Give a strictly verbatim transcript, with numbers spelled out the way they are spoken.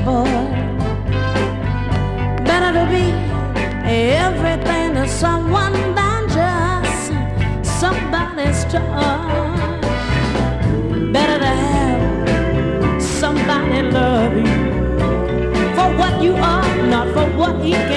boy. Better to be everything to someone than just somebody's toy. Better to have somebody love you for what you are, not for what he